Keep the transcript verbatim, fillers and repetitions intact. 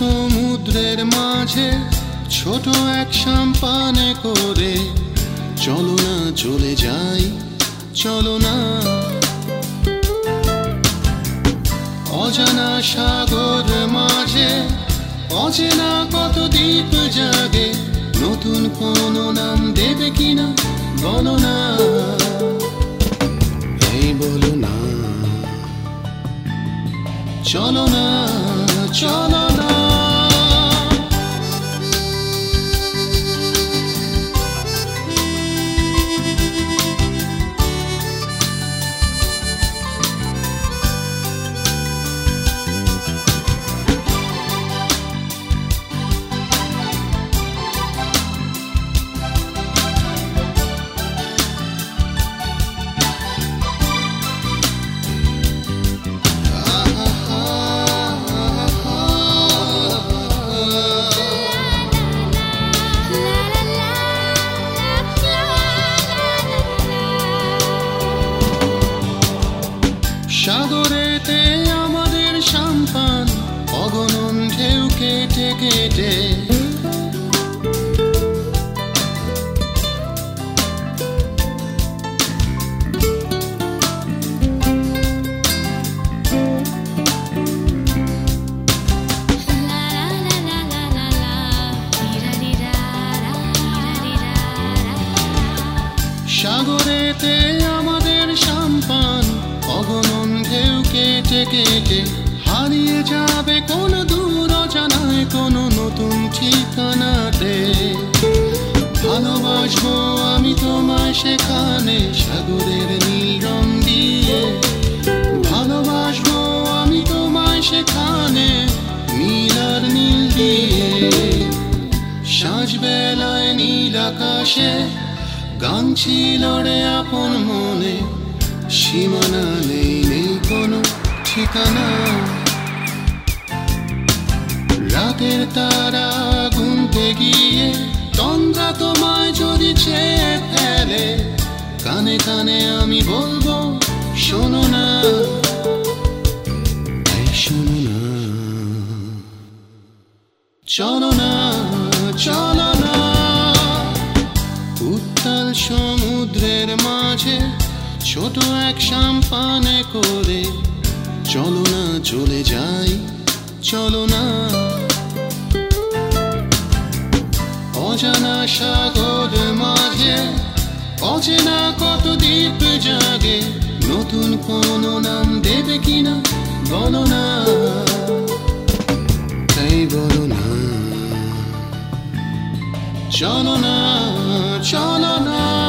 সমুদ্রের মাঝে ছোট এক সাম্পানে করে চলো না চলে যাই, চলো না। অজানা সাগর মাঝে অচেনা কত দ্বীপ জাগে, নতুন কোনো নাম দেবে কিনা বলো না, এই বলো না। চলো না, চলো না। সাগরেতে আমাদের সাম্পান অগণন ঢেউ কেটে কেটে, সাগরেতে আমাদের সাম্পান অগণন ঢেউ কেটে কেটে হারিয়ে যাবে কোন দূর অজানায় কোনো নতুন ঠিকানাতে। ভালোবাসবো আমি তোমায় সেখানে সাগরের নীল রং দিয়ে, ভালোবাসবো আমি তোমায় সেখানে নীল আর নীল দিয়ে। সাঁঝ বেলায় নীল আকাশে গান ছিল রে আপন মনে, সীমানা নেই নেই কোনো ঠিকানা। রাতের তারা গুনতে গিয়ে তন্দ্রা তোমায় যদি চেয়ে ফেলে, কানে কানে আমি বলবো শোনো না, এই শোনো না। চলো না, চলো না। উত্তাল সমুদ্রের মাঝে ছোট এক সাম্পানে করে চলো না চলে যাই, চলো না। অজানা সাগর মাঝে অচেনা কত দ্বীপ জাগে, নতুন কোনো নাম দেবে কিনা বলো না, তাই বলো না। চলো না, চলো না।